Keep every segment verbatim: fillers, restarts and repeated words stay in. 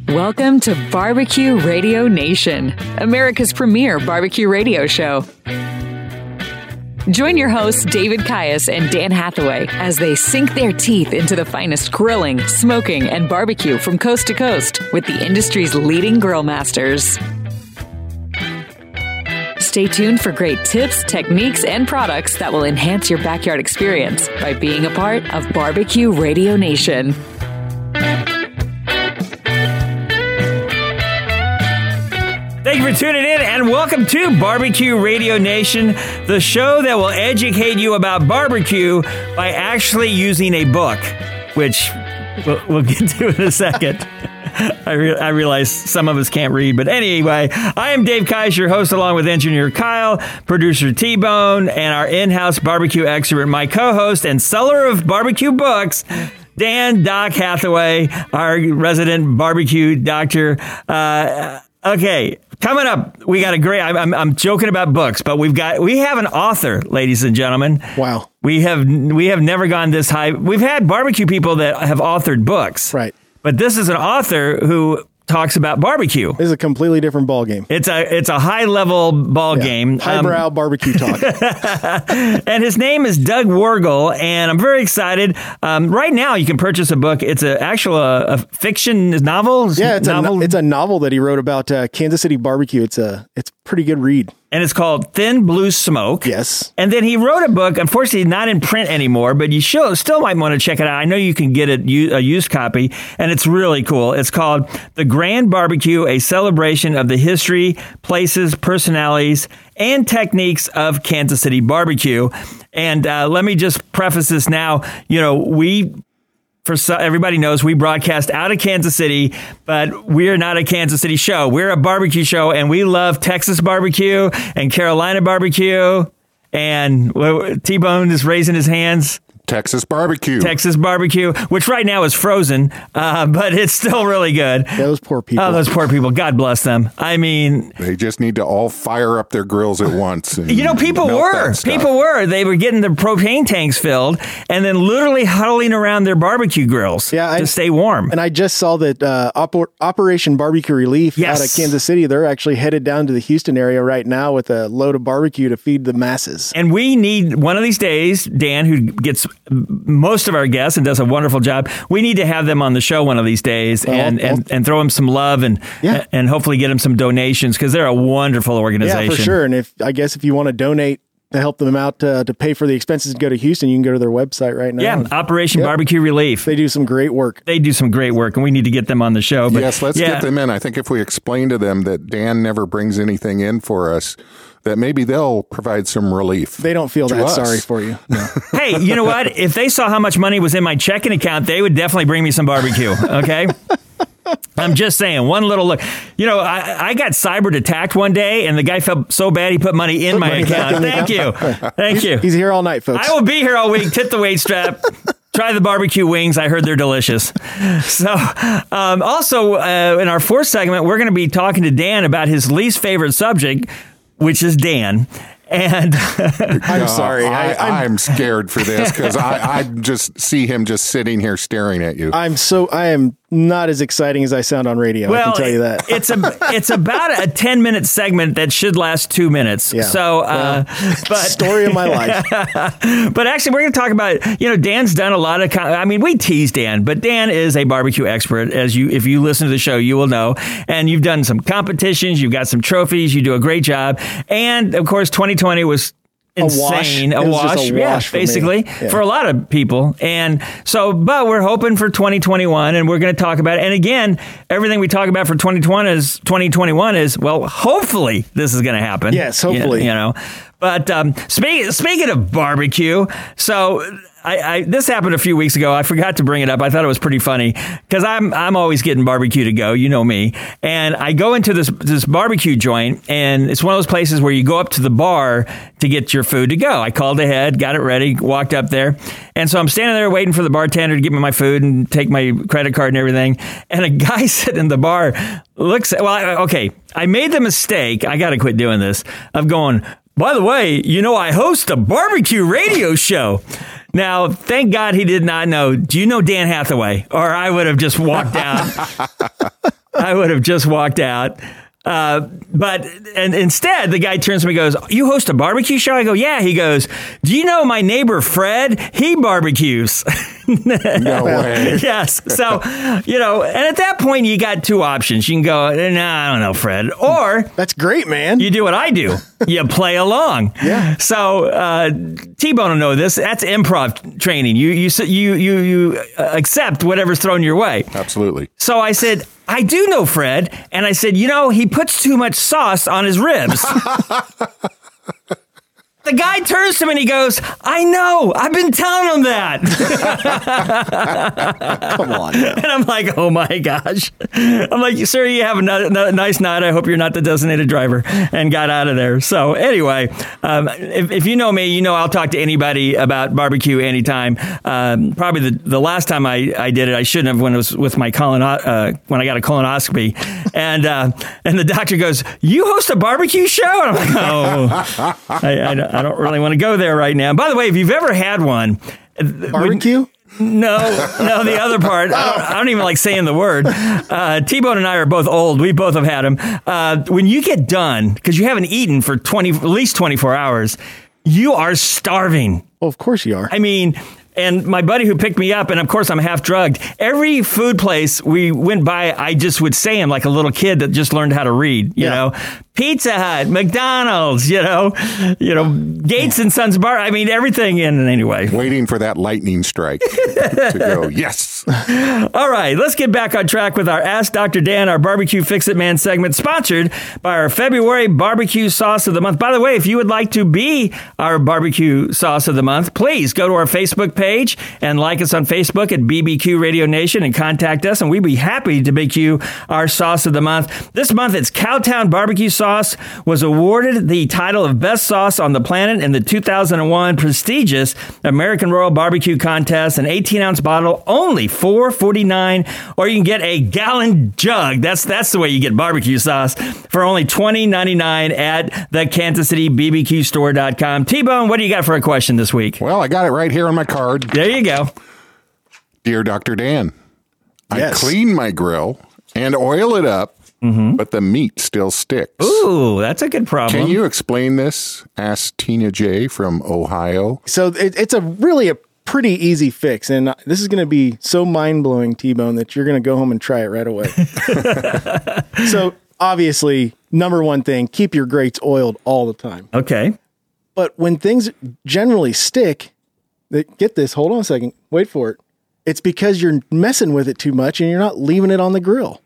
Welcome to Barbecue Radio Nation, America's premier barbecue radio show. Join your hosts, David Caius and Dan Hathaway, as they sink their teeth into the finest grilling, smoking, and barbecue from coast to coast with the industry's leading grill masters. Stay tuned for great tips, techniques, and products that will enhance your backyard experience by being a part of Barbecue Radio Nation. Thank you for tuning in, and welcome to Barbecue Radio Nation, the show that will educate you about barbecue by actually using a book, which we'll, we'll get to in a second. I, re- I realize some of us can't read, but anyway, I am Dave Kaiser, your host, along with engineer Kyle, producer T-Bone, and our in-house barbecue expert, my co-host and seller of barbecue books, Dan Doc Hathaway, our resident barbecue doctor. Uh, okay, coming up, we got a great. I'm, I'm joking about books, but we've got we have an author, ladies and gentlemen. Wow, we have we have never gone this high. We've had barbecue people that have authored books, right? But this is an author who talks about barbecue. This is a completely different ball game. It's a it's a high level ball yeah. game, highbrow um, barbecue talk. And his name is Doug Worgel, and I'm very excited. Um, right now, you can purchase a book. It's an actual uh, a fiction novel. Yeah, it's novel. a no, it's a novel that he wrote about uh, Kansas City barbecue. It's a it's a pretty good read. And it's called Thin Blue Smoke. Yes. And then he wrote a book, unfortunately not in print anymore, but you should, still might want to check it out. I know you can get it, a used copy, and it's really cool. It's called The Grand Barbecue, a celebration of the history, places, personalities, and techniques of Kansas City barbecue. And uh, let me just preface this now. You know, we... For so, everybody knows we broadcast out of Kansas City, but we're not a Kansas City show. We're a barbecue show, and we love Texas barbecue and Carolina barbecue. And well, T-Bone is raising his hands. Texas barbecue. Texas barbecue, which right now is frozen, uh, but it's still really good. Those poor people. Oh, those poor people. God bless them. I mean... They just need to all fire up their grills at once. And you know, people were. People were. They were getting their propane tanks filled and then literally huddling around their barbecue grills yeah, to I, stay warm. And I just saw that uh, Oper- Operation Barbecue Relief yes. out of Kansas City, they're actually headed down to the Houston area right now with a load of barbecue to feed the masses. And we need, one of these days, Dan, who gets most of our guests and does a wonderful job. We need to have them on the show one of these days well, and, well, and, and throw them some love and yeah. and hopefully get them some donations because they're a wonderful organization. Yeah, for sure. And if I guess if you want to donate to help them out uh, to pay for the expenses to go to Houston, you can go to their website right now. Yeah, and, Operation yep. Barbecue Relief. They do some great work. They do some great work, and we need to get them on the show. But yes, let's yeah. get them in. I think if we explain to them that Dan never brings anything in for us, that maybe they'll provide some relief. They don't feel that us. sorry for you. No. Hey, you know what? If they saw how much money was in my checking account, they would definitely bring me some barbecue, okay? I'm just saying, one little look. You know, I, I got cyber attacked one day, and the guy felt so bad he put money in put my money account. In Thank you. Thank he's, you. He's here all night, folks. I will be here all week. Tip the weight strap. Try the barbecue wings. I heard they're delicious. So, um, also, uh, in our fourth segment, we're going to be talking to Dan about his least favorite subject, which is Dan. And I'm sorry. I, I, I'm, I'm scared for this because I, I just see him just sitting here staring at you. I'm so I am not as exciting as I sound on radio. Well, I can tell you that. it's a it's about a ten minute segment that should last two minutes. Yeah. So, uh, well, but story of my life. But actually, we're going to talk about, you know, Dan's done a lot of. I mean, we tease Dan, but Dan is a barbecue expert. As you, if you listen to the show, you will know. And you've done some competitions. You've got some trophies. You do a great job. And of course, twenty twenty was insane, a wash, a wash, a yeah, wash for basically yeah. for a lot of people. And so, but we're hoping for twenty twenty-one, and we're going to talk about it. And again, everything we talk about for twenty twenty is twenty twenty-one is, well, hopefully this is going to happen. Yes, hopefully. You, you know, but um, speaking speaking of barbecue, so I, I this happened a few weeks ago. I forgot to bring it up. I thought it was pretty funny because I'm I'm always getting barbecue to go. You know me. And I go into this this barbecue joint, and it's one of those places where you go up to the bar to get your food to go. I called ahead, got it ready, walked up there, and so I'm standing there waiting for the bartender to give me my food and take my credit card and everything. And a guy sitting in the bar looks at, well, I, okay, I made the mistake. I got to quit doing this of going, by the way, you know, I host a barbecue radio show. Now, thank God he did not know. Do you know Dan Hathaway? Or I would have just walked down. I I would have just walked out. Uh, but and instead, the guy turns to me and goes, "You host a barbecue show?" I go, "Yeah." He goes, "Do you know my neighbor Fred? He barbecues." No way. Yes. So, you know, and at that point, you got two options. You can go, "Nah, I don't know, Fred," or That's great, man. you do what I do. You play along. Yeah. So uh, T-Bone will know this. That's improv training. You you you you you accept whatever's thrown your way. Absolutely. So I said, "I do know Fred," and I said, "You know, he puts too much sauce on his ribs." The guy turns to me and he goes, "I know. I've been telling him that." Come on. And I'm like, "Oh my gosh." I'm like, "Sir, you have a, n- a nice night. I hope you're not the designated driver," and got out of there. So anyway, um, if, if you know me, you know I'll talk to anybody about barbecue anytime. Um, probably the, the last time I, I did it, I shouldn't have when it was with my colon, uh, when I got a colonoscopy. And uh, and the doctor goes, "You host a barbecue show?" And I'm like, "Oh, I, I, I don't really want to go there right now." And by the way, if you've ever had one, Barbecue? no, no, the other part. I don't, I don't even like saying the word. Uh, T-Bone and I are both old. We both have had them. Uh, when you get done, because you haven't eaten for twenty, at least twenty-four hours, you are starving. Well, of course you are. I mean, and my buddy who picked me up, and of course I'm half drugged, every food place we went by, I just would say him like a little kid that just learned how to read, you Yeah. know, Pizza Hut, McDonald's, you know, you know, Gates and Sons Bar. I mean, everything in anyway. Waiting for that lightning strike to go, yes. All right, let's get back on track with our Ask Doctor Dan, our Barbecue Fix-It Man segment, sponsored by our February Barbecue Sauce of the Month. By the way, if you would like to be our Barbecue Sauce of the Month, please go to our Facebook page and like us on Facebook at B B Q Radio Nation and contact us, and we'd be happy to make you our Sauce of the Month. This month, it's Cowtown Barbecue Sauce was awarded the title of Best Sauce on the Planet in the two thousand one prestigious American Royal Barbecue Contest, an eighteen ounce bottle, only four dollars and forty-nine cents, or you can get a gallon jug. That's that's the way you get barbecue sauce for only twenty dollars and ninety-nine cents at the Kansas City B B Q store dot com. T-Bone, what do you got for a question this week? Well, I got it right here on my card. There you go. Dear Doctor Dan, Yes. I clean my grill and oil it up, Mm-hmm. but the meat still sticks. Ooh, that's a good problem. Can you explain this? Asked Tina J. from Ohio. So it, it's a really a pretty easy fix. And this is going to be so mind-blowing, T-Bone, that you're going to go home and try it right away. So obviously, number one thing, keep your grates oiled all the time. Okay. But when things generally stick, that get this, hold on a second, wait for it. It's because you're messing with it too much and you're not leaving it on the grill.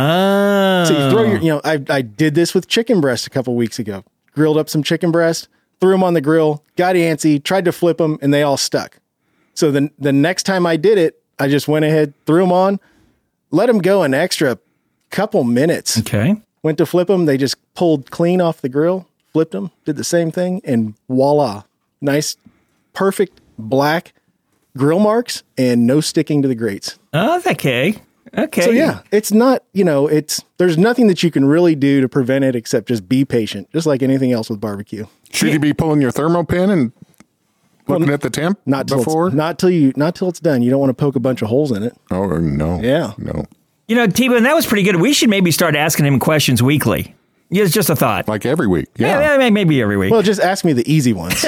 Ah. So you throw your, you know, I, I did this with chicken breast a couple weeks ago. Grilled up some chicken breast, threw them on the grill, got antsy, tried to flip them, and they all stuck. So the, the next time I did it, I just went ahead, threw them on, let them go an extra couple minutes. Okay. Went to flip them. They just pulled clean off the grill, flipped them, did the same thing, and voila. Nice, perfect black grill marks and no sticking to the grates. Oh, okay. Okay. So yeah, it's not, you know, it's, there's nothing that you can really do to prevent it except just be patient, just like anything else with barbecue. Should you be pulling your thermal pin and looking at the temp Not till before? it's, not till you, not till it's done. You don't want to poke a bunch of holes in it. Oh, no. Yeah. No. You know, T-Bone, that was pretty good. We should maybe start asking him questions weekly. Yeah, it's just a thought. Like every week. Yeah. Yeah, yeah, maybe every week. Well, just ask me the easy ones.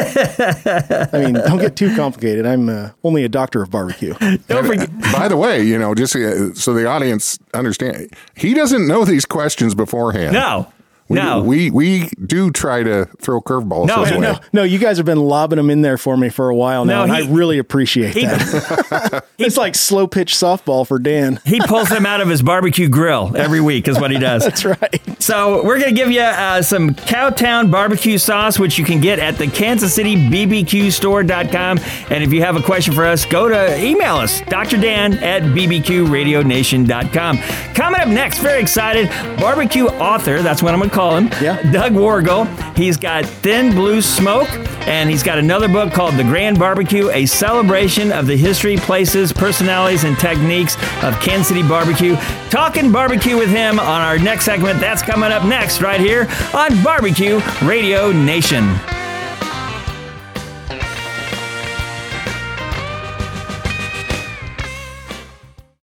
I mean, don't get too complicated. I'm uh, only a doctor of barbecue. Don't forget. By the way, you know, just uh, so the audience understand, he doesn't know these questions beforehand. No. We, No. we we do try to throw curveballs No, his no, way. No, no, you guys have been lobbing them in there for me for a while now, No, and he- I really appreciate he- that. It's like slow pitch softball for Dan. He pulls them out of his barbecue grill every week is what he does. That's right. So we're going to give you uh, some Cowtown barbecue sauce, which you can get at the Kansas City B B Q store dot com. And if you have a question for us, go to email us, D R Dan at B B Q Radio Nation dot com. Coming up next, very excited, barbecue author, that's what I'm going to call him, Yeah. Doug Wargel. He's got Thin Blue Smoke, and he's got another book called The Grand Barbecue, a celebration of the history, places, personalities, and techniques of Kansas City barbecue. Talking barbecue with him on our next segment. That's coming up next right here on Barbecue Radio Nation.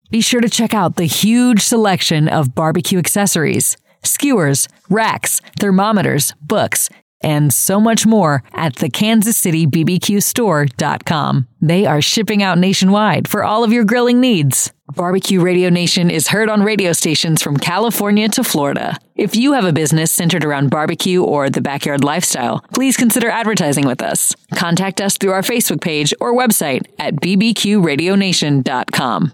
Be sure to check out the huge selection of barbecue accessories, skewers, racks, thermometers, books, and so much more at the kansas city b b q store dot com. They are shipping out nationwide for all of your grilling needs. Barbecue Radio Nation is heard on radio stations from California to Florida. If you have a business centered around barbecue or the backyard lifestyle, please consider advertising with us. Contact us through our Facebook page or website at b b q radio nation dot com.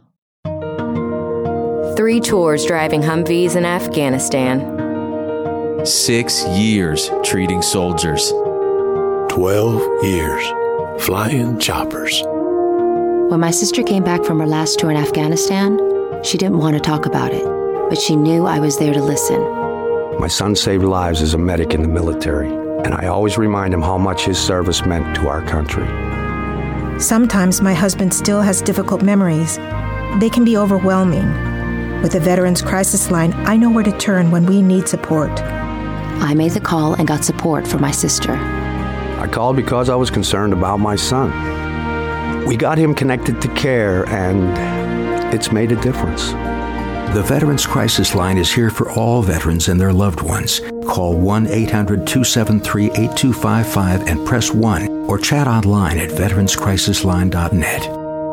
Three tours driving Humvees in Afghanistan. Six years treating soldiers. Twelve years flying choppers. When my sister came back from her last tour in Afghanistan, she didn't want to talk about it, but she knew I was there to listen. My son saved lives as a medic in the military, and I always remind him how much his service meant to our country. Sometimes my husband still has difficult memories. They can be overwhelming. With the Veterans Crisis Line, I know where to turn when we need support. I made the call and got support for my sister. I called because I was concerned about my son. We got him connected to care, and it's made a difference. The Veterans Crisis Line is here for all veterans and their loved ones. Call one eight hundred two seven three eight two five five and press one, or chat online at veterans crisis line dot net.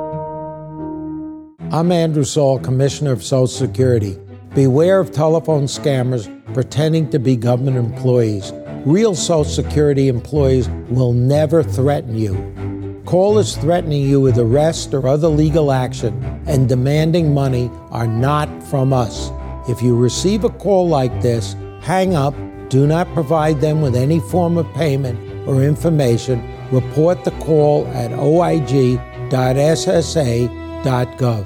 I'm Andrew Saul, Commissioner of Social Security. Beware of telephone scammers pretending to be government employees. Real Social Security employees will never threaten you. Callers threatening you with arrest or other legal action and demanding money are not from us. If you receive a call like this, hang up, do not provide them with any form of payment or information. Report the call at o i g dot s s a dot gov.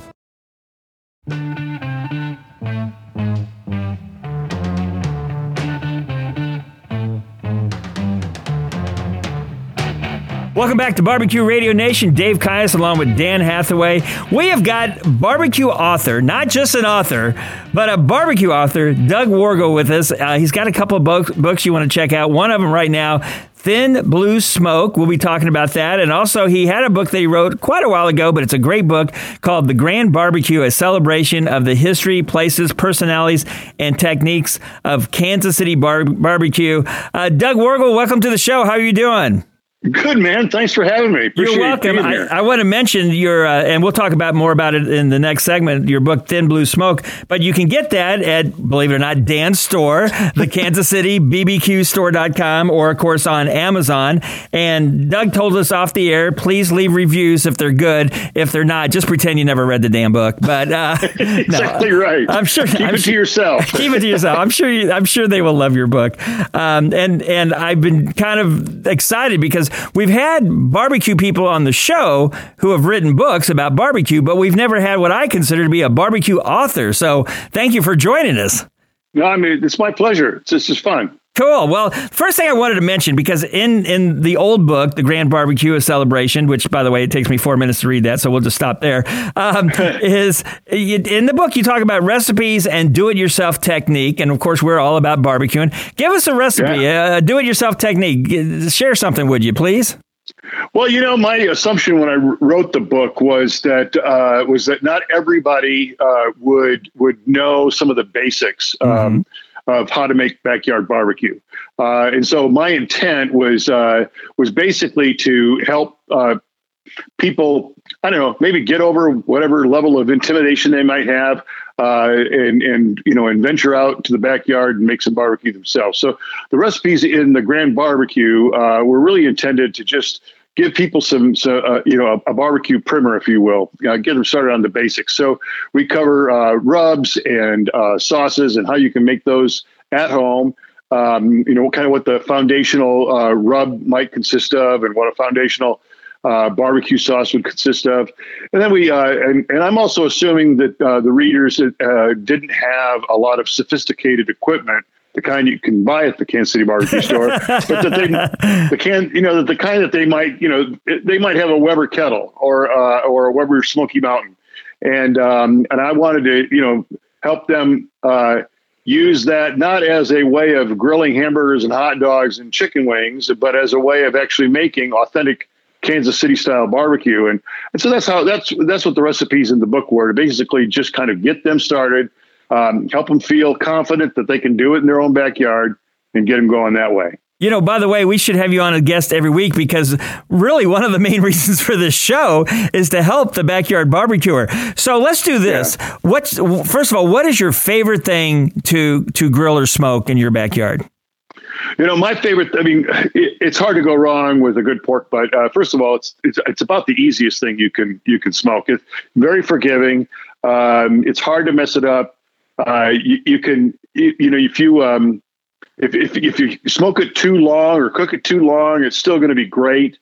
Welcome back to Barbecue Radio Nation. Dave Kious along with Dan Hathaway. We have got barbecue author, not just an author, but a barbecue author, Doug Wargel, with us. Uh, he's got a couple of books, books you want to check out. One of them right now, Thin Blue Smoke. We'll be talking about that. And also, he had a book that he wrote quite a while ago, but it's a great book called The Grand Barbecue, a celebration of the history, places, personalities, and techniques of Kansas City bar- barbecue. Uh, Doug Wargel, welcome to the show. How are you doing? Good, man. Thanks for having me. Appreciate You're welcome. I, I want to mention your, uh, and we'll talk about more about it in the next segment, your book, Thin Blue Smoke. But you can get that at, believe it or not, Dan's store, the Kansas City B B Q store dot com, or, of course, on Amazon. And Doug told us off the air, please leave reviews if they're good. If they're not, just pretend you never read the damn book. But uh, exactly no, right. I'm sure. Keep I'm it sure, to yourself. Keep it to yourself. I'm sure. You, I'm sure they will love your book. Um, and and I've been kind of excited because we've had barbecue people on the show who have written books about barbecue, but we've never had what I consider to be a barbecue author. So thank you for joining us. No, I mean, it's my pleasure. It's just fun. Cool. Well, first thing I wanted to mention, because in, in the old book, The Grand Barbecue, a Celebration, which, by the way, it takes me four minutes to read that, so we'll just stop there, um, is in the book, you talk about recipes and do-it-yourself technique. And, of course, we're all about barbecuing. Give us a recipe, yeah. a do-it-yourself technique. Share something, would you, please? Well, you know, my assumption when I wrote the book was that uh, was that not everybody uh, would would know some of the basics um, mm-hmm. of how to make backyard barbecue, uh, and so my intent was uh, was basically to help uh, people, I don't know, maybe get over whatever level of intimidation they might have, uh, and and you know, and venture out to the backyard and make some barbecue themselves. So the recipes in the Grand Barbecue uh, were really intended to just give people some, so, uh, you know, a, a barbecue primer, if you will, uh, get them started on the basics. So we cover uh, rubs and uh, sauces and how you can make those at home. Um, you know, kind of what the foundational uh, rub might consist of, and what a foundational uh, barbecue sauce would consist of. And then we, uh, and, and I'm also assuming that uh, the readers uh, didn't have a lot of sophisticated equipment, the kind you can buy at the Kansas City barbecue store, but that they, the can, you know, that the kind that they might, you know, they might have a Weber kettle or uh, or a Weber Smoky Mountain, and um, and I wanted to, you know, help them uh, use that not as a way of grilling hamburgers and hot dogs and chicken wings, but as a way of actually making authentic Kansas City style barbecue. And, and so that's how, that's, that's what the recipes in the book were, to basically just kind of get them started, um, help them feel confident that they can do it in their own backyard and get them going that way. You know, by the way, we should have you on a guest every week, because really one of the main reasons for this show is to help the backyard barbecuer. So let's do this. Yeah. What's first of all, what is your favorite thing to to grill or smoke in your backyard? You know, my favorite, I mean, it, it's hard to go wrong with a good pork butt. Uh, first of all, it's, it's it's about the easiest thing you can you can smoke. It's very forgiving. Um, it's hard to mess it up. Uh, you, you can, you, you know, if you um, If, if if you smoke it too long or cook it too long, it's still going to be great.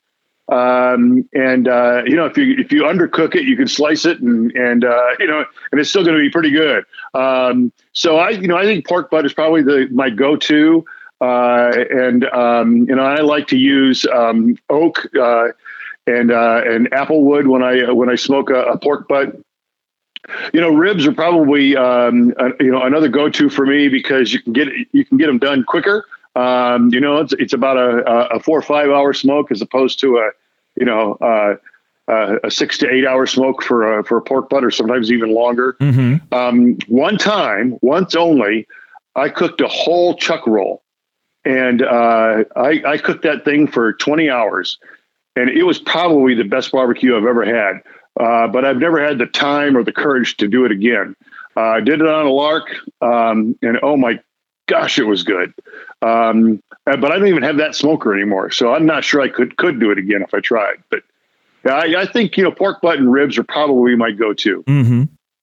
Um, and uh, you know, if you if you undercook it, you can slice it, and and uh, you know, and it's still going to be pretty good. Um, so I you know I think pork butt is probably the my go-to. Uh, and um, you know, I like to use um, oak uh, and uh, and applewood when I when I smoke a, a pork butt. You know, ribs are probably, um, uh, you know, another go-to for me, because you can get you can get them done quicker. Um, you know, it's it's about a, a four or five hour smoke as opposed to a, you know, uh, uh, a six to eight hour smoke for a, for a pork butt, or sometimes even longer. Mm-hmm. Um, one time, once only, I cooked a whole chuck roll, and uh, I, I cooked that thing for twenty hours, and it was probably the best barbecue I've ever had. Uh, but I've never had the time or the courage to do it again. Uh, I did it on a lark, um, and oh my gosh, it was good. Um, but I don't even have that smoker anymore, so I'm not sure I could could do it again if I tried. But yeah, I, I think, you know, pork butt and ribs are probably my go-to. Mm-hmm.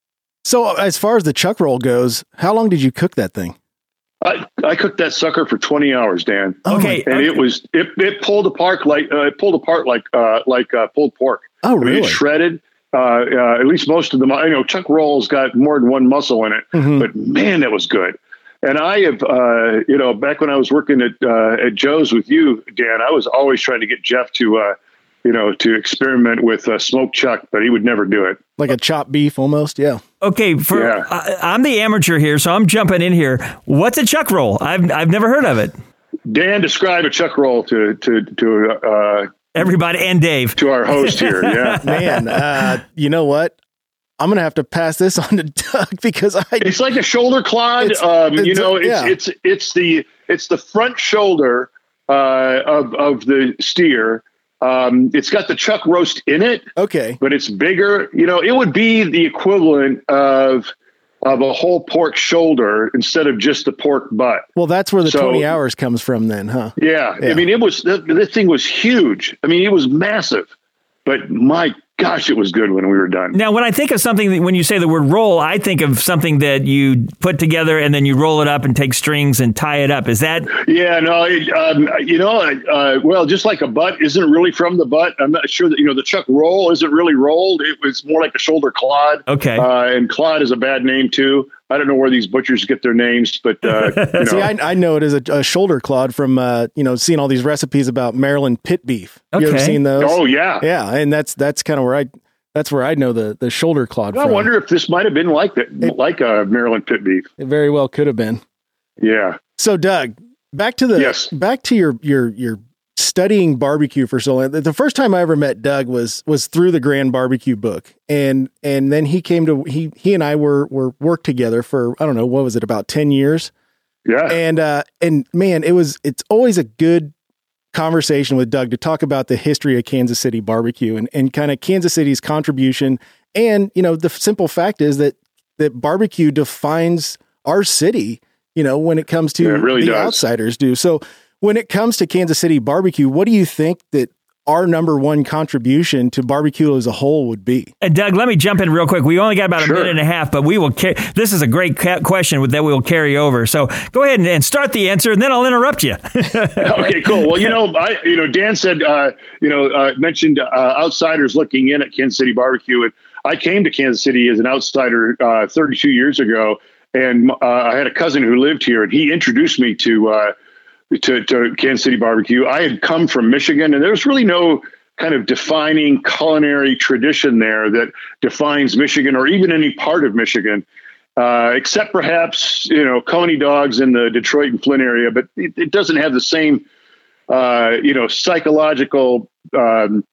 So as far as the chuck roll goes, how long did you cook that thing? I, I cooked that sucker for twenty hours, Dan. Okay, and okay. it was it, it pulled apart like uh, it pulled apart like uh, like uh, pulled pork. Oh, I mean, really? it shredded. Uh, uh, at least most of them, you know, chuck rolls got more than one muscle in it, mm-hmm. but man, that was good. And I have, uh, you know, back when I was working at uh, at Joe's with you, Dan, I was always trying to get Jeff to, uh, you know, to experiment with uh, smoked chuck, but he would never do it. Like a chopped beef almost, yeah. Okay, for Yeah. I, I'm the amateur here, so I'm jumping in here. What's a chuck roll? I've I've never heard of it. Dan, describe a chuck roll to to to uh, everybody and Dave, to our host here. Yeah, man, uh, you know what? I'm gonna have to pass this on to Doug, because I. It's like a shoulder clod. It's, um, it's, you know, it's, yeah. it's it's the it's the front shoulder uh, of of the steer. Um, it's got the chuck roast in it. Okay, but it's bigger. You know, it would be the equivalent of of a whole pork shoulder instead of just the pork butt. Well, that's where the So- twenty hours comes from, then, huh? Yeah, Yeah. I mean, it was th- this thing was huge. I mean, it was massive, but my gosh, it was good when we were done. Now, when I think of something, that, when you say the word roll, I think of something that you put together and then you roll it up and take strings and tie it up. Is that? Yeah, no, it, um, you know, uh, well, just like a butt isn't really from the butt. I'm not sure that, you know, the chuck roll isn't really rolled. It was more like a shoulder clod. Okay. Uh, and clod is a bad name too. I don't know where these butchers get their names, but uh, you know. See, I, I know it as a, a shoulder clod from, uh, you know, seeing all these recipes about Maryland pit beef. You ever Okay. seen those? Oh, yeah. Yeah, and that's that's kind of where I that's where I know the the shoulder clod I from. wonder if this might have been like that, It- like a Maryland pit beef. It very well could have been. Yeah. So, Doug, back to the Yes. back to your your your studying barbecue for so long. The first time I ever met Doug was was through the Grand Barbecue book, and and then he came to he he and I were were worked together for I don't know what was it about ten years. Yeah. And uh and man, it was it's always a good conversation with Doug to talk about the history of Kansas City barbecue and and kind of Kansas City's contribution. And you know, the simple fact is that that barbecue defines our city, you know, when it comes to Yeah, it really the does. outsiders do. So when it comes to Kansas City barbecue, what do you think that our number one contribution to barbecue as a whole would be? And Doug, let me jump in real quick. We only got about Sure. a minute and a half, but we will. Ca- this is a great ca- question that we will carry over. So go ahead and, and start the answer, and then I'll interrupt you. Okay, cool. Well, you know, I, you know, Dan said, uh, you know, uh, mentioned uh, outsiders looking in at Kansas City barbecue, and I came to Kansas City as an outsider uh, thirty-two years ago, and uh, I had a cousin who lived here, and he introduced me to uh, to, to Kansas City barbecue. I had come from Michigan, and there's really no kind of defining culinary tradition there that defines Michigan or even any part of Michigan. Uh, except perhaps, you know, Coney dogs in the Detroit and Flint area, but it, it doesn't have the same, uh, you know, psychological um,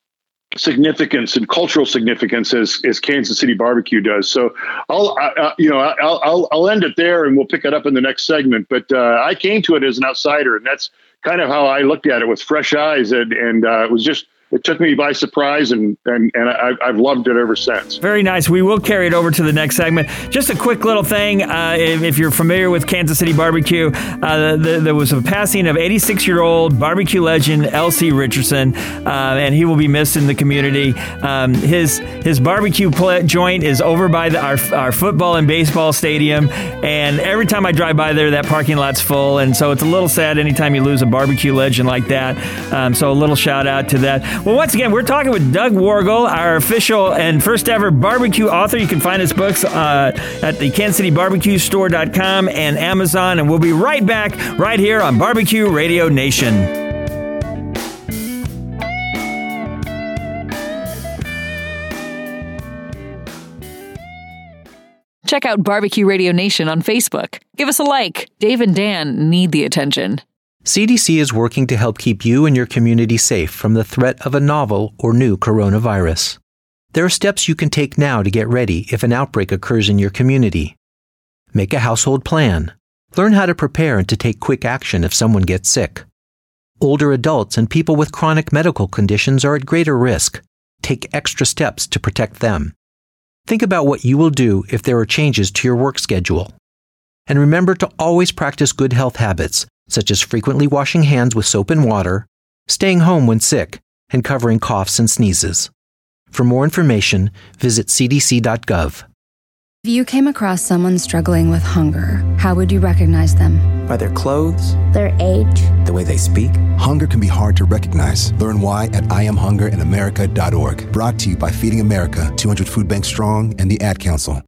significance and cultural significance as, as Kansas City barbecue does. So I'll, I, you know, I'll, I'll, I'll end it there and we'll pick it up in the next segment. But uh, I came to it as an outsider, and that's kind of how I looked at it, with fresh eyes. And, and uh, it was just, it took me by surprise, and, and, and I, I've loved it ever since. Very nice. We will carry it over to the next segment. Just a quick little thing. Uh, if, if you're familiar with Kansas City barbecue, uh, the, there was a passing of eighty-six-year-old barbecue legend L C Richardson, uh, and he will be missed in the community. Um, his his barbecue pl- joint is over by the, our, our football and baseball stadium, and every time I drive by there, that parking lot's full, and so it's a little sad anytime you lose a barbecue legend like that. Um, so a little shout out to that. Well, once again, we're talking with Doug Wargel, our official and first ever barbecue author. You can find his books uh, at the kansas city barbecue store dot com and Amazon. And we'll be right back right here on Barbecue Radio Nation. Check out Barbecue Radio Nation on Facebook. Give us a like. Dave and Dan need the attention. C D C is working to help keep you and your community safe from the threat of a novel or new coronavirus. There are steps you can take now to get ready if an outbreak occurs in your community. Make a household plan. Learn how to prepare and to take quick action if someone gets sick. Older adults and people with chronic medical conditions are at greater risk. Take extra steps to protect them. Think about what you will do if there are changes to your work schedule. And remember to always practice good health habits, such as frequently washing hands with soap and water, staying home when sick, and covering coughs and sneezes. For more information, visit c d c dot gov. If you came across someone struggling with hunger, how would you recognize them? By their clothes, their age, the way they speak. Hunger can be hard to recognize. Learn why at I am hunger in america dot org. Brought to you by Feeding America, two hundred Food Bank Strong, and the Ad Council.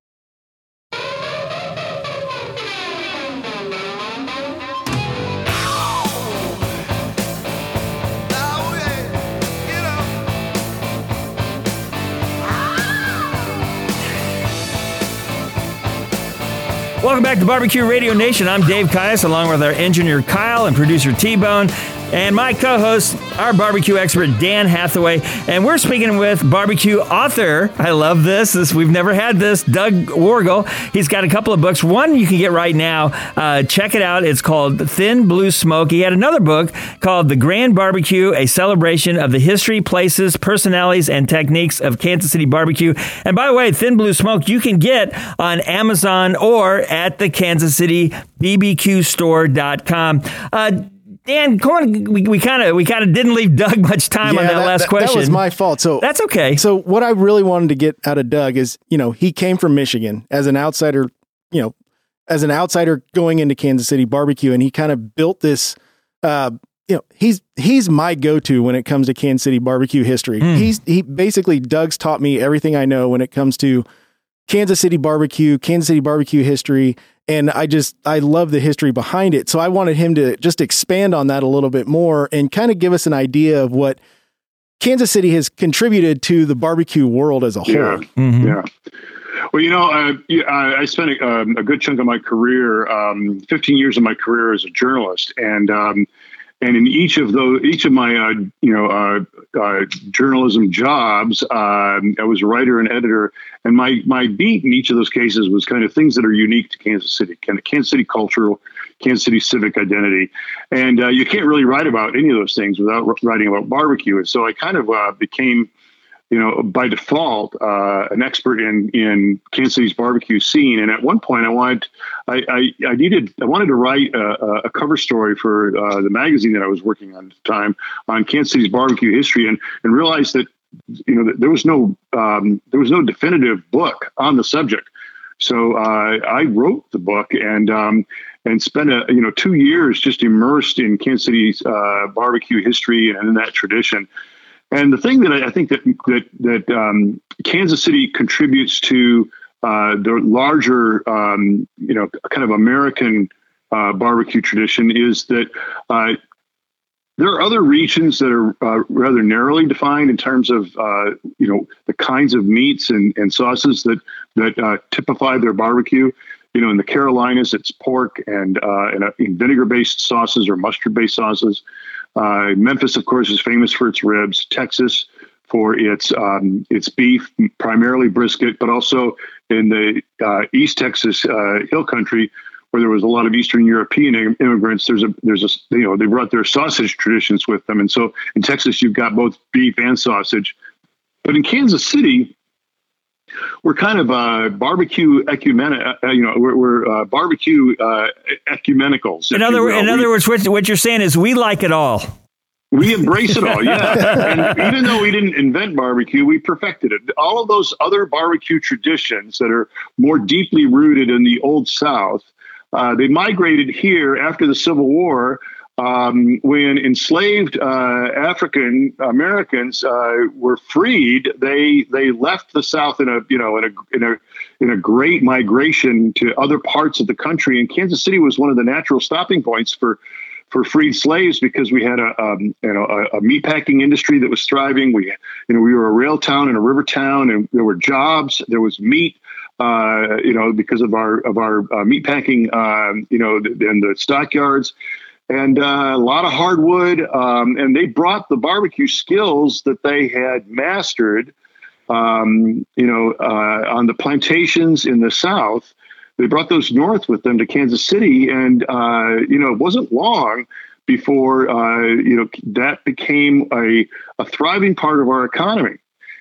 Welcome back to Barbecue Radio Nation. I'm Dave Kias, along with our engineer Kyle and producer T-Bone, and my co-host, our barbecue expert Dan Hathaway. And we're speaking with barbecue author. I love this. This we've never had this. Doug Wargel. He's got a couple of books. One you can get right now. Uh, check it out. It's called Thin Blue Smoke. He had another book called The Grand Barbecue: A Celebration of the History, Places, Personalities, and Techniques of Kansas City Barbecue. And by the way, Thin Blue Smoke you can get on Amazon or at the kansas city b b q store dot com. Uh, Dan, we, we kind of we kind of didn't leave Doug much time yeah, on that, that last that, question. That was my fault. So that's okay. So what I really wanted to get out of Doug is, you know, he came from Michigan as an outsider, you know, as an outsider going into Kansas City barbecue, and he kind of built this. Uh, you know, he's he's my go-to when it comes to Kansas City barbecue history. Mm. He's he basically Doug's taught me everything I know when it comes to Kansas City barbecue, Kansas City barbecue history. And I just, I love the history behind it. So I wanted him to just expand on that a little bit more and kind of give us an idea of what Kansas City has contributed to the barbecue world as a whole. Yeah. Mm-hmm. Yeah. Well, you know, uh, I spent a, um, a good chunk of my career, um, fifteen years of my career as a journalist. And, um, and in each of those, each of my, uh, you know, uh, uh, journalism jobs, um, I was a writer and editor. And my, my beat in each of those cases was kind of things that are unique to Kansas City, kind of Kansas City cultural, Kansas City civic identity. And uh, you can't really write about any of those things without writing about barbecue. And so I kind of uh, became, you know, by default, uh, an expert in, in Kansas City's barbecue scene. And at one point I wanted, I, I, I needed, I wanted to write a, a cover story for uh, the magazine that I was working on at the time on Kansas City's barbecue history, and, and realized that, you know, there was no, um, there was no definitive book on the subject. So uh, I wrote the book and, um, and spent a, you know, two years just immersed in Kansas City's uh, barbecue history and in that tradition. And the thing that I, I think that that that um, Kansas City contributes to uh, the larger, um, you know, kind of American uh, barbecue tradition is that uh, there are other regions that are uh, rather narrowly defined in terms of, uh, you know, the kinds of meats and, and sauces that that uh, typify their barbecue. You know, in the Carolinas, it's pork and uh, and, uh, and vinegar-based sauces or mustard-based sauces. Uh, Memphis, of course, is famous for its ribs. Texas, for its um, its beef, primarily brisket, but also in the uh, East Texas uh, Hill Country, where there was a lot of Eastern European immigrants. There's a there's a you know they brought their sausage traditions with them, and so in Texas you've got both beef and sausage. But in Kansas City, we're kind of uh, barbecue ecumenic. Uh, you know, we're, we're uh, barbecue uh, ecumenicals. In other in other words, what, what you're saying is we like it all. We embrace it all, yeah. And even though we didn't invent barbecue, we perfected it. All of those other barbecue traditions that are more deeply rooted in the Old South, uh, they migrated here after the Civil War, um, when enslaved uh, African Americans uh, were freed. They they left the South in a you know in a in a in a great migration to other parts of the country. And Kansas City was one of the natural stopping points for. for freed slaves, because we had a um, you know a, a meatpacking industry that was thriving. We you know we were a rail town and a river town, and there were jobs. There was meat, uh, you know, because of our of our uh, meatpacking, um, you know, and the stockyards, and uh, a lot of hardwood. Um, and they brought the barbecue skills that they had mastered, um, you know, uh, on the plantations in the South. They brought those north with them to Kansas City, and uh, you know, it wasn't long before uh, you know that became a, a thriving part of our economy.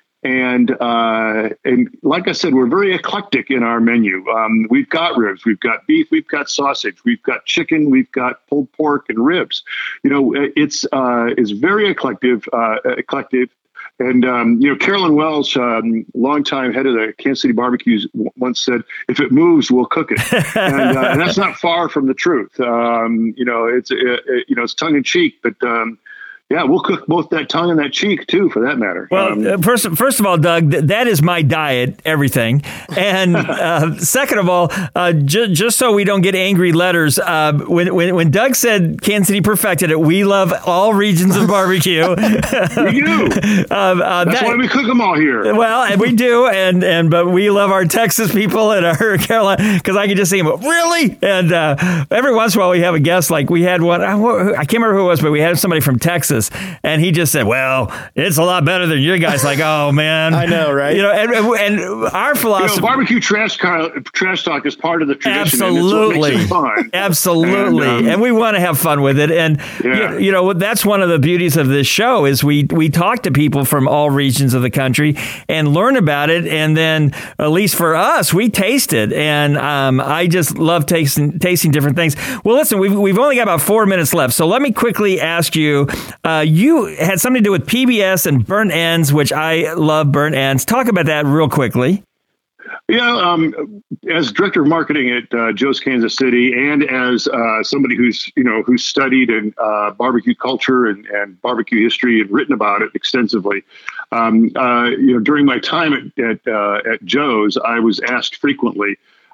And uh, and like I said, we're very eclectic in our menu. Um, we've got ribs, we've got beef, we've got sausage, we've got chicken, we've got pulled pork and ribs. You know, it's uh, it's very eclectic. Uh, eclectic. And, um, you know, Carolyn Wells, um, longtime head of the Kansas City Barbecues, w- once said, if it moves, we'll cook it. and, uh, and that's not far from the truth. Um, you know, it's, it, it, you know, it's tongue in cheek, but, um, yeah, we'll cook both that tongue and that cheek, too, for that matter. Well, um, uh, first, first of all, Doug, th- that is my diet, everything. And uh, second of all, uh, ju- just so we don't get angry letters, uh, when, when when Doug said Kansas City perfected it, we love all regions of barbecue. we do. uh, uh, That's that, why we cook them all here. Well, and we do, and and but we love our Texas people and our Carolina, because I can just see them, really? And uh, every once in a while we have a guest, like we had one, I can't remember who it was, but we had somebody from Texas. And he just said, well, it's a lot better than you guys. Like, oh, man. I know, right? You know, and, and our philosophy. You know, barbecue trash, trash talk is part of the tradition. Absolutely. And it's what makes it fun. Absolutely. And, um, and we want to have fun with it. And, yeah. you, you know, that's one of the beauties of this show is we, we talk to people from all regions of the country and learn about it. And then, at least for us, we taste it. And um, I just love tasting, tasting different things. Well, listen, we've, we've only got about four minutes left. So let me quickly ask you, Uh, you had something to do with P B S and burnt ends, which I love burnt ends. Talk about that real quickly. Yeah, um, as director of marketing at uh, Joe's Kansas City, and as uh, somebody who's you know who's studied in uh, barbecue culture and, and barbecue history and written about it extensively, um, uh, you know, during my time at at, uh, at Joe's, I was asked frequently.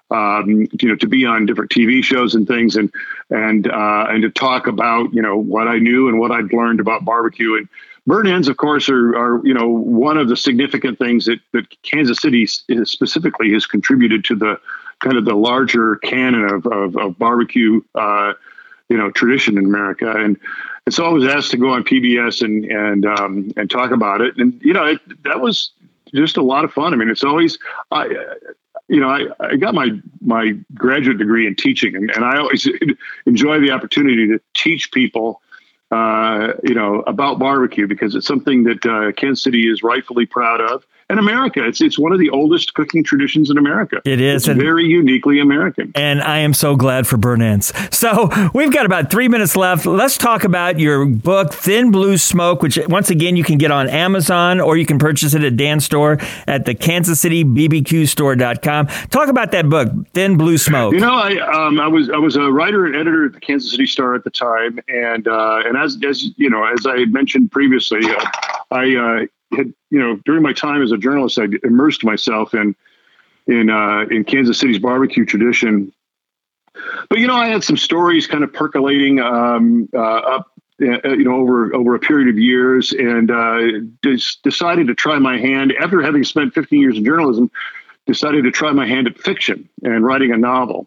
Um, you know, to be on different T V shows and things, and and uh, and to talk about you know what I knew and what I'd learned about barbecue. And burnt ends, of course, are, are you know one of the significant things that, that Kansas City specifically has contributed to the kind of the larger canon of of, of barbecue uh, you know tradition in America. And and so I was asked to go on P B S and and um, and talk about it. And you know it, that was just a lot of fun. I mean, it's always I. You know, I, I got my my graduate degree in teaching, and, and I always enjoy the opportunity to teach people, uh, you know, about barbecue, because it's something that uh, Kansas City is rightfully proud of. And America, it's it's one of the oldest cooking traditions in America. It is. It's and, very uniquely American. And I am so glad for burnt ends. So we've got about three minutes left. Let's talk about your book, Thin Blue Smoke, which once again you can get on Amazon, or you can purchase it at Dan's store at the Kansas City B B Q store dot com. Talk about that book, Thin Blue Smoke. You know, I um, I was I was a writer and editor at the Kansas City Star at the time, and uh, and as as you know, as I had mentioned previously, uh, I. Uh, had, you know, during my time as a journalist, I immersed myself in in uh, in Kansas City's barbecue tradition. But you know, I had some stories kind of percolating um, uh, up, uh, you know, over over a period of years, and uh, des- decided to try my hand after having spent fifteen years in journalism. Decided to try my hand at fiction and writing a novel.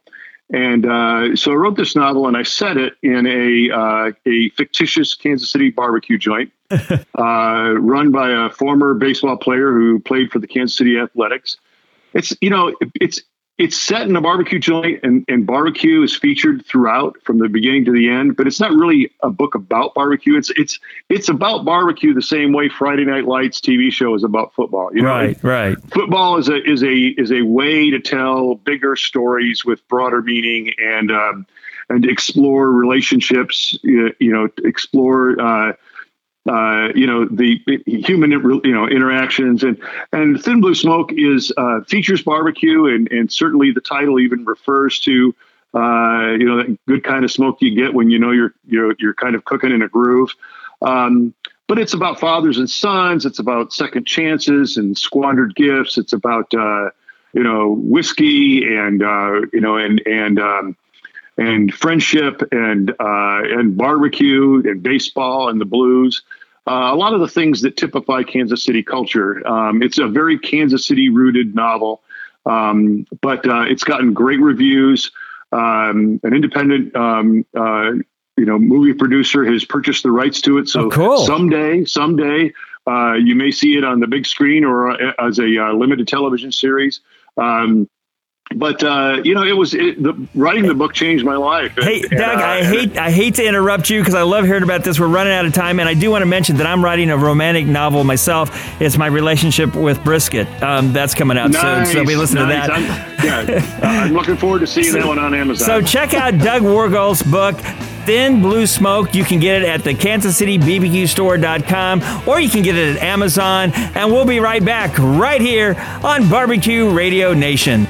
And uh, so I wrote this novel, and I set it in a uh, a fictitious Kansas City barbecue joint, uh, run by a former baseball player who played for the Kansas City Athletics. It's you know it's it's set in a barbecue joint, and, and barbecue is featured throughout from the beginning to the end. But it's not really a book about barbecue. It's it's it's about barbecue the same way Friday Night Lights T V show is about football. You know, right, right. Football is a is a is a way to tell bigger stories with broader meaning and um, and explore relationships. You know, explore. Uh, Uh, you know, the human, you know, interactions, and, and Thin Blue Smoke is, uh, features barbecue, and, and certainly the title even refers to, uh, you know, that good kind of smoke you get when you know you're, you're, you're kind of cooking in a groove. Um, but it's about fathers and sons. It's about second chances and squandered gifts. It's about, uh, you know, whiskey and, uh, you know, and, and, um, and friendship and, uh, and barbecue and baseball and the blues. Uh, a lot of the things that typify Kansas City culture. Um, it's a very Kansas City rooted novel, um, but uh, it's gotten great reviews. Um, an independent, um, uh, you know, movie producer has purchased the rights to it. So oh, cool. someday, someday, uh, you may see it on the big screen or as a uh, limited television series. Um, But, uh, you know, it was it, the writing the book changed my life. And, hey, Doug, and, uh, I hate I hate to interrupt you because I love hearing about this. We're running out of time, and I do want to mention that I'm writing a romantic novel myself. It's my relationship with brisket. Um, that's coming out nice, soon, so be listening nice. to that. I'm, yeah, uh, I'm looking forward to seeing so, that one on Amazon. So check out Doug Wargol's book, Thin Blue Smoke. You can get it at the Kansas City B B Q store dot com, or you can get it at Amazon. And we'll be right back right here on Barbecue Radio Nation.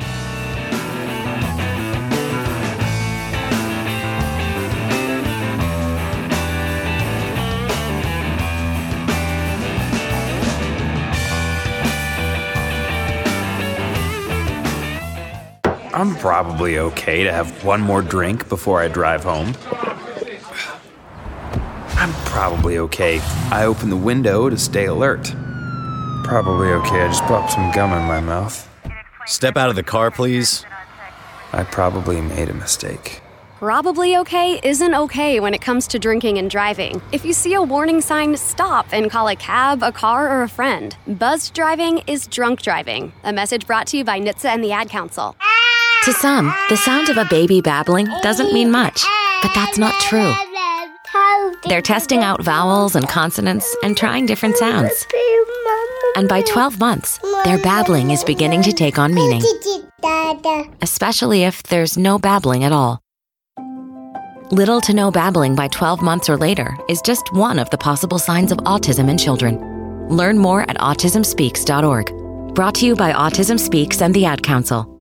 I'm probably okay to have one more drink before I drive home. I'm probably okay. I open the window to stay alert. Probably okay. I just popped some gum in my mouth. Step out of the car, please. I probably made a mistake. Probably okay isn't okay when it comes to drinking and driving. If you see a warning sign, stop and call a cab, a car, or a friend. Buzzed driving is drunk driving. A message brought to you by N H T S A and the Ad Council. To some, the sound of a baby babbling doesn't mean much, but that's not true. They're testing out vowels and consonants and trying different sounds. And by twelve months, their babbling is beginning to take on meaning, especially if there's no babbling at all. Little to no babbling by twelve months or later is just one of the possible signs of autism in children. Learn more at autism speaks dot org. Brought to you by Autism Speaks and the Ad Council.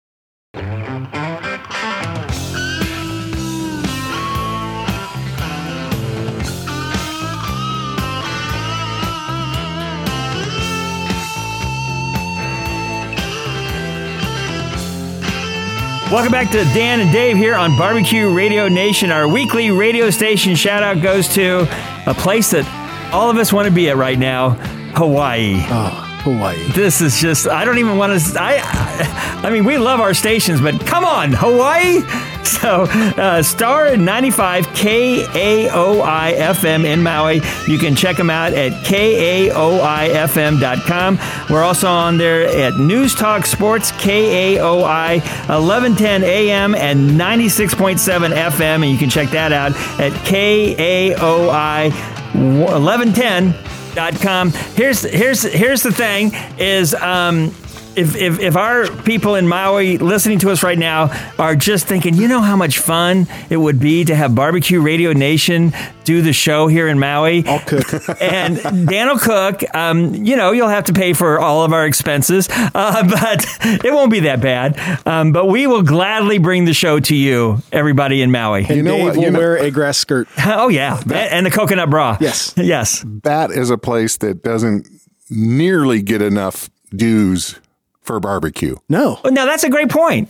Welcome back to Dan and Dave here on Barbecue Radio Nation. Our weekly radio station shout out goes to a place that all of us want to be at right now, Hawaii. Oh, Hawaii. This is just, I don't even want to, I, I mean, we love our stations, but come on, Hawaii? So, uh, Star ninety-five K A O I F M in Maui. You can check them out at K A O I F M dot com. We're also on there at News Talk Sports, K A O I, eleven ten A M and ninety-six point seven F M. And you can check that out at K A O I eleven ten dot com. Here's, here's, here's the thing is, um, If, if if our people in Maui listening to us right now are just thinking, you know how much fun it would be to have Barbecue Radio Nation do the show here in Maui. I'll cook. And Dan will cook. Um, you know, you'll have to pay for all of our expenses, uh, but it won't be that bad. Um, but we will gladly bring the show to you, everybody in Maui. And You know Dave what? will You know- wear a grass skirt. Oh, yeah. And the coconut bra. Yes. Yes. That is a place that doesn't nearly get enough dues for barbecue. No. Well, now, that's a great point.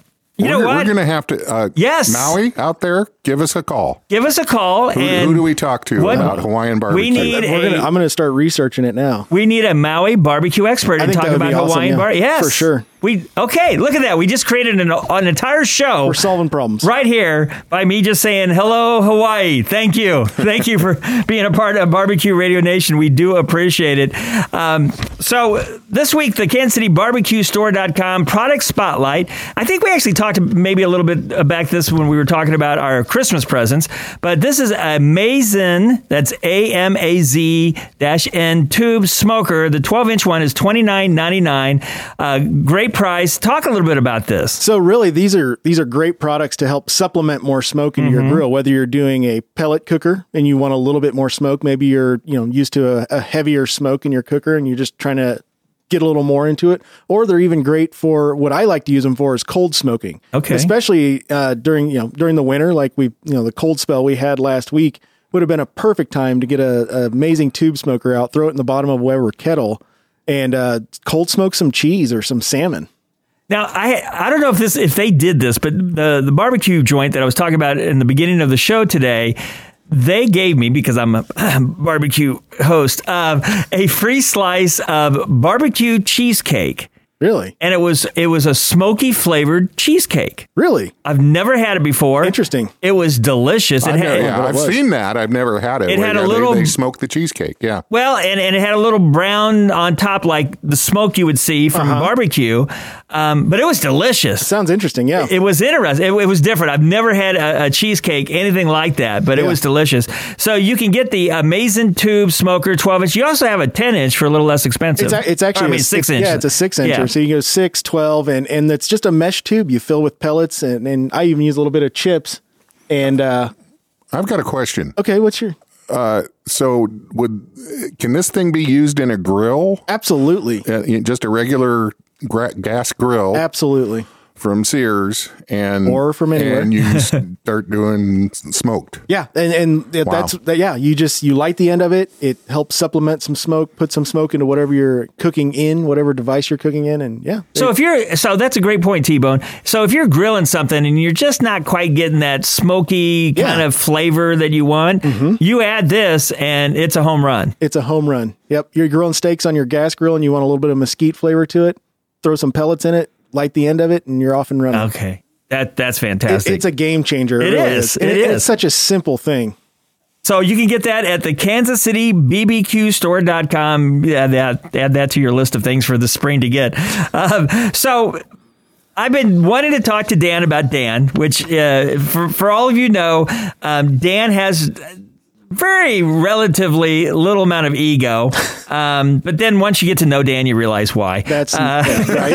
You know we're, what? We're going to have to. Uh, yes, Maui out there, give us a call. Give us a call. Who, and who do we talk to what, about Hawaiian barbecue? We need. We're gonna, I'm going to start researching it now. We need a Maui barbecue expert I to think talk that would about be awesome, Hawaiian yeah, bar. Yes, for sure. We okay. Look at that. We just created an, an entire show. We're solving problems right here by me just saying hello, Hawaii. Thank you, thank you for being a part of Barbecue Radio Nation. We do appreciate it. Um, so this week, the Kansas City Barbecue Store dot com product spotlight. I think we actually talked maybe a little bit about this when we were talking about our Christmas presents, but this is a Amazon. That's A M A Z dash N tube smoker. The twelve inch one is twenty-nine ninety-nine. Uh, great price. Talk a little bit about this. So really, these are these are great products to help supplement more smoke in mm-hmm. your grill. Whether you're doing a pellet cooker and you want a little bit more smoke, maybe you're you know used to a, a heavier smoke in your cooker and you're just trying to get a little more into it. Or they're even great for what I like to use them for is cold smoking. Okay, especially uh, during you know during the winter, like we you know the cold spell we had last week would have been a perfect time to get a, a amazing tube smoker out, throw it in the bottom of a Weber kettle, and uh, cold smoke some cheese or some salmon. Now, I I don't know if this if they did this, but the, the barbecue joint that I was talking about in the beginning of the show today, they gave me, because I'm a barbecue host, uh, a free slice of barbecue cheesecake. Really? And it was it was a smoky flavored cheesecake. Really? I've never had it before. Interesting. It was delicious. It I've, had, never, yeah, I've seen that. I've never had it. It Where, had a yeah, little. They, they smoked the cheesecake. Yeah. Well, and, and it had a little brown on top, like the smoke you would see from uh-huh. barbecue. Um, but it was delicious. Sounds interesting. Yeah. It, it was interesting. It, it was different. I've never had a, a cheesecake, anything like that, but yeah. it was delicious. So you can get the Amazon Tube Smoker twelve inch. You also have a ten inch for a little less expensive. It's, a, it's actually I mean, a six, six inch. Yeah, it's a six incher. Yeah. So you can go six, twelve, and, and it's just a mesh tube you fill with pellets. And, and I even use a little bit of chips. And uh, I've got a question. Okay, what's your... Uh, so would can this thing be used in a grill? Absolutely. Uh, just a regular gra- gas grill. Absolutely. From Sears and or from anywhere, and you start doing smoked. Yeah, and and wow. that's that, yeah. You just you light the end of it. It helps supplement some smoke, put some smoke into whatever you're cooking in, whatever device you're cooking in, and yeah. So if you're so that's a great point, T-Bone. So if you're grilling something and you're just not quite getting that smoky kind yeah. of flavor that you want, mm-hmm. you add this and it's a home run. It's a home run. Yep, you're grilling steaks on your gas grill and you want a little bit of mesquite flavor to it. Throw some pellets in it. Light the end of it, and you're off and running. Okay, that that's fantastic. It, it's a game changer. It, it really is. is. It it, is. It's such a simple thing. So you can get that at the Kansas City B B Q Store dot com. Yeah, that, add that to your list of things for the spring to get. Um, so I've been wanting to talk to Dan about Dan, which uh, for for all of you know, um, Dan has very relatively little amount of ego. Um, but then once you get to know Dan, you realize why. That's uh,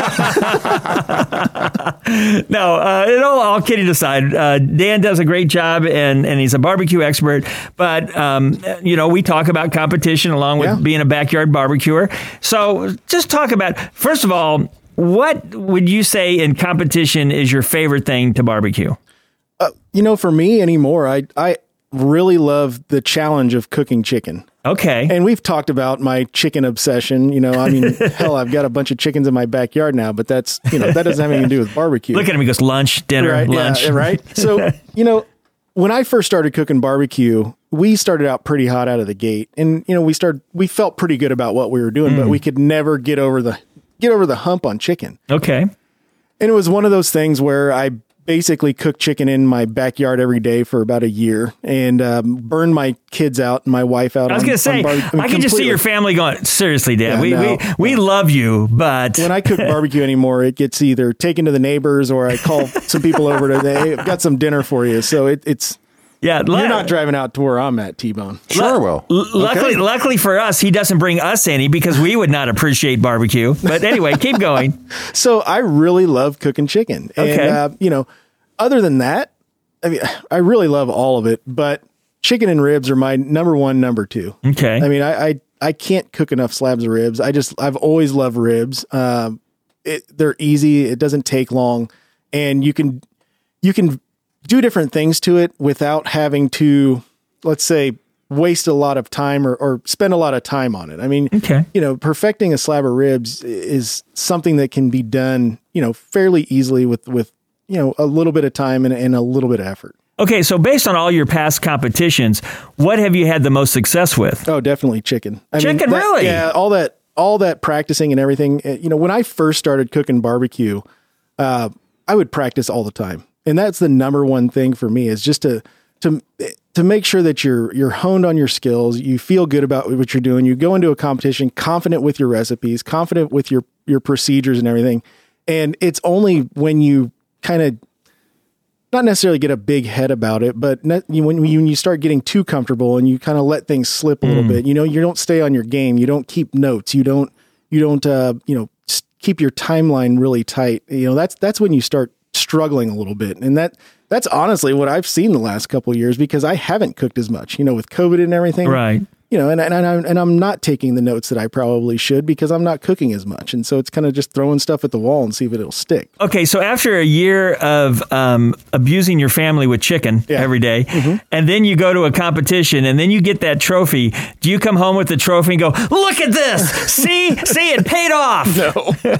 right. No, uh, it all, all kidding aside, uh, Dan does a great job and, and he's a barbecue expert. But, um, you know, we talk about competition along with yeah. being a backyard barbecuer. So just talk about, first of all, what would you say in competition is your favorite thing to barbecue? Uh, you know, for me anymore, I, I, really love the challenge of cooking chicken. Okay. And we've talked about my chicken obsession. You know, I mean, hell, I've got a bunch of chickens in my backyard now, but that's, you know, that doesn't have anything to do with barbecue. Look at him. He goes lunch, dinner, right, lunch. Yeah, right. So, you know, when I first started cooking barbecue, we started out pretty hot out of the gate. And, you know, we started, we felt pretty good about what we were doing, mm. but we could never get over the, get over the hump on chicken. Okay. And it was one of those things where I basically cooked chicken in my backyard every day for about a year and um, burned my kids out and my wife out. I was going to say, bar- I, mean, I can completely. just see your family going, seriously, Dad, yeah, we, no, we, we no. love you, but... When I cook barbecue anymore, it gets either taken to the neighbors or I call some people over to, hey, I've got some dinner for you. So it, it's... Yeah, you're not driving out to where I'm at, T-Bone. Sure, L- will. L- luckily, okay. luckily for us, he doesn't bring us any because we would not appreciate barbecue. But anyway, keep going. So I really love cooking chicken. Okay. And, uh, you know, other than that, I mean, I really love all of it, but chicken and ribs are my number one, number two. Okay. I mean, I, I, I can't cook enough slabs of ribs. I just, I've always loved ribs. Um, it, they're easy. It doesn't take long, and you can, you can do different things to it without having to, let's say, waste a lot of time or, or spend a lot of time on it. I mean, okay. you know, perfecting a slab of ribs is something that can be done, you know, fairly easily with, with you know, a little bit of time and, and a little bit of effort. Okay, so based on all your past competitions, what have you had the most success with? Oh, definitely chicken. I chicken, mean, that, really? Yeah, all that, all that practicing and everything. You know, when I first started cooking barbecue, uh, I would practice all the time, and that's the number one thing for me is just to to to make sure that you're you're honed on your skills. You feel good about what you're doing. You go into a competition confident with your recipes, confident with your your procedures and everything. And it's only when you kind of not necessarily get a big head about it, but ne- you, when, you, when you start getting too comfortable and you kind of let things slip a little Mm. bit, you know, you don't stay on your game. You don't keep notes. You don't, you don't, uh, you know, s- keep your timeline really tight. You know, that's, that's when you start struggling a little bit. And that, that's honestly what I've seen the last couple of years because I haven't cooked as much, you know, with COVID and everything. Right. You know, and, and, and, I'm, and I'm not taking the notes that I probably should because I'm not cooking as much. And so it's kind of just throwing stuff at the wall and see if it'll stick. Okay, so after a year of um, abusing your family with chicken Yeah. every day, Mm-hmm. and then you go to a competition, and then you get that trophy, do you come home with the trophy and go, look at this, see, see, it paid off? No.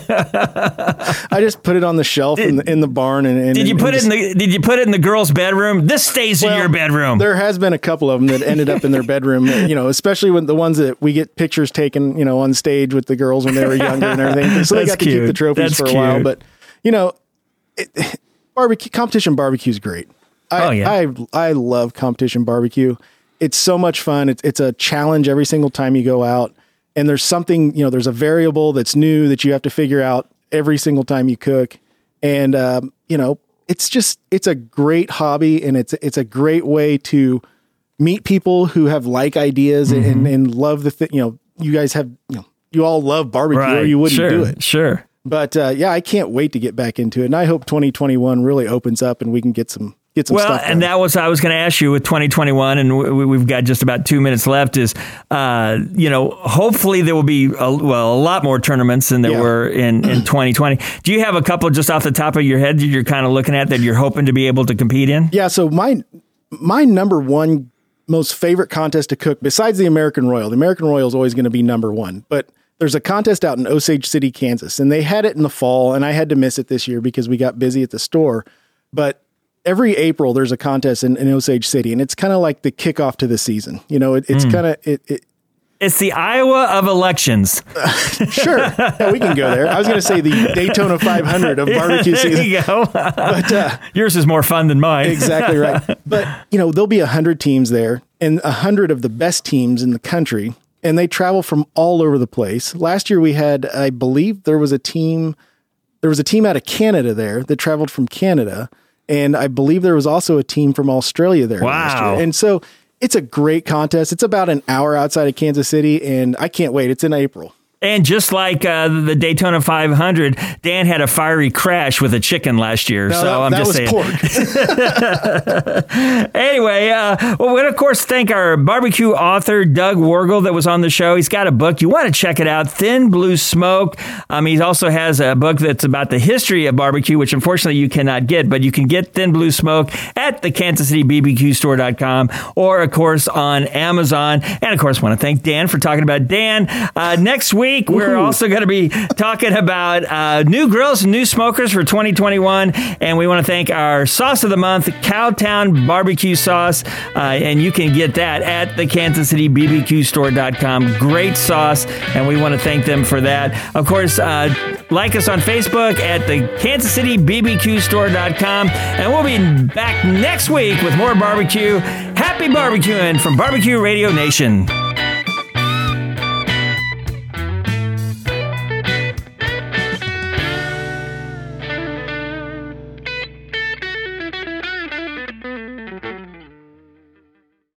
I just put it on the shelf in the, in the barn. And, and Did you and put just, it in the Did you put it in the girls' bedroom? This stays in Well, your bedroom. There has been a couple of them that ended up in their bedroom, you know, especially when the ones that we get pictures taken, you know, on stage with the girls when they were younger and everything. So they That's got to keep cute. the trophies That's for a while. cute. But, you know, it, barbecue competition barbecue is great. I, Oh, yeah. I, I love competition barbecue. It's so much fun. It's, it's a challenge every single time you go out. And there's something, you know, there's a variable that's new that you have to figure out every single time you cook. And, um, you know, it's just, it's a great hobby and it's, it's a great way to meet people who have like ideas Mm-hmm. and, and love the thing. You know, you guys have, you know, you all love barbecue or Right. you wouldn't Sure. do it. Sure. But, uh, yeah, I can't wait to get back into it. And I hope twenty twenty-one really opens up and we can get some, get some Well, stuff and done. that was I was going to ask you with twenty twenty-one, and we, we've got just about two minutes left. Is uh, you know, hopefully there will be a, well a lot more tournaments than there Yeah. were in, in twenty twenty. Do you have a couple just off the top of your head that you're kind of looking at that you're hoping to be able to compete in? Yeah. So my, my number one most favorite contest to cook besides the American Royal, the American Royal is always going to be number one, but there's a contest out in Osage City, Kansas, and they had it in the fall and I had to miss it this year because we got busy at the store. But every April there's a contest in, in Osage City and it's kind of like the kickoff to the season. You know, it, it's Mm. kind of, it, it It's the Iowa of elections. sure. Yeah, we can go there. I was going to say the Daytona five hundred of barbecue there season. you go. But, uh, yours is more fun than mine. Exactly right. But, you know, there'll be a hundred teams there and a hundred of the best teams in the country. And they travel from all over the place. Last year we had, I believe there was a team, there was a team out of Canada there that traveled from Canada. And I believe there was also a team from Australia there last Wow. year. And so it's a great contest. It's about an hour outside of Kansas City and I can't wait. It's in April. And just like uh, the Daytona five hundred, Dan had a fiery crash with a chicken last year. No, so that, I'm that just was saying. pork. Anyway, uh, well, we want to, of course, thank our barbecue author, Doug Wargel, that was on the show. He's got a book. You want to check it out, Thin Blue Smoke. Um, he also has a book that's about the history of barbecue, which unfortunately you cannot get, but you can get Thin Blue Smoke at the Kansas City B B Q store dot com or, of course, on Amazon. And, of course, want to thank Dan for talking about Dan. Uh, next week, we're Woohoo. also going to be talking about uh, new grills and new smokers for twenty twenty-one. And we want to thank our sauce of the month, Cowtown Barbecue Sauce. Uh, and you can get that at the Kansas City B B Q store dot com. Great sauce. And we want to thank them for that. Of course, uh, like us on Facebook at the Kansas City B B Q store dot com. And we'll be back next week with more barbecue. Happy barbecuing from Barbecue Radio Nation.